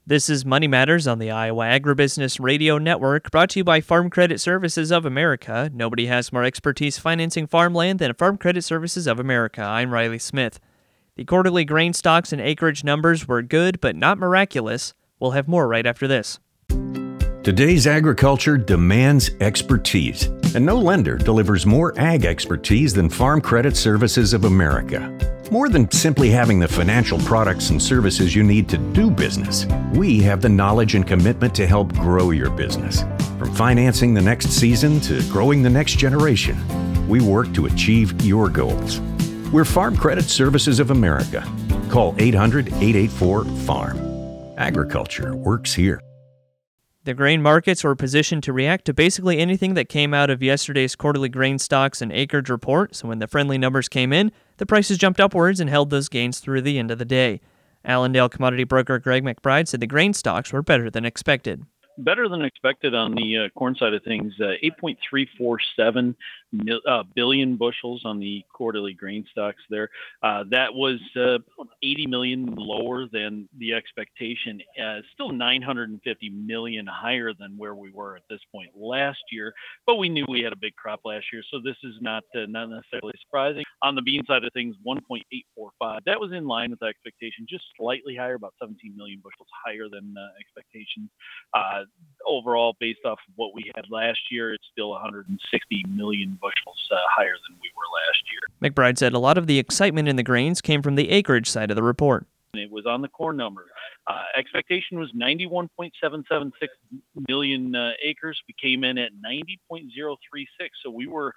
This is Money Matters on the Iowa Agribusiness Radio Network, brought to you by Farm Credit Services of America. Nobody has more expertise financing farmland than Farm Credit Services of America. I'm Riley Smith. The quarterly grain stocks and acreage numbers were good, but not miraculous. We'll have more right after this. Today's agriculture demands expertise, and no lender delivers more ag expertise than Farm Credit Services of America. More than simply having the financial products and services you need to do business, we have the knowledge and commitment to help grow your business. From financing the next season to growing the next generation, we work to achieve your goals. We're Farm Credit Services of America. Call 800-884-FARM. Agriculture works here. The grain markets were positioned to react to basically anything that came out of yesterday's quarterly grain stocks and acreage report, so when the friendly numbers came in, the prices jumped upwards and held those gains through the end of the day. Allendale commodity broker Greg McBride said the grain stocks were better than expected. Better than expected on the corn side of things. 8.347 billion bushels on the quarterly grain stocks there. That was 80 million lower than the expectation. Still 950 million higher than where we were at this point last year. But we knew we had a big crop last year, so this is not necessarily surprising. On the bean side of things, 1.845. That was in line with expectation, just slightly higher, about 17 million bushels higher than expectations. Overall, based off of what we had last year, it's still 160 million bushels higher than we were last year. McBride said a lot of the excitement in the grains came from the acreage side of the report. It was on the corn number. Expectation was 91.776 million acres. We came in at 90.036, so we were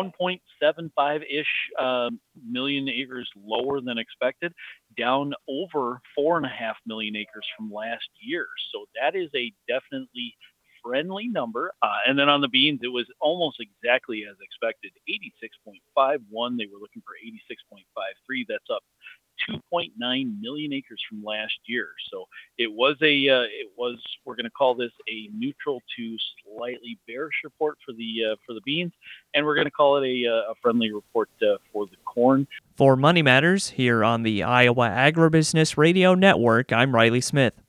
1.75-ish million acres lower than expected, down over 4.5 million acres from last year. So that is a definitely friendly number. And then on the beans, it was almost exactly as expected, 86.51. They were looking for 86.53. That's up 2.9 million acres from last year. So it was we're going to call this a neutral to slightly bearish report for the beans, and we're going to call it a friendly report for the corn. For Money Matters here on the Iowa Agribusiness Radio Network, I'm Riley Smith.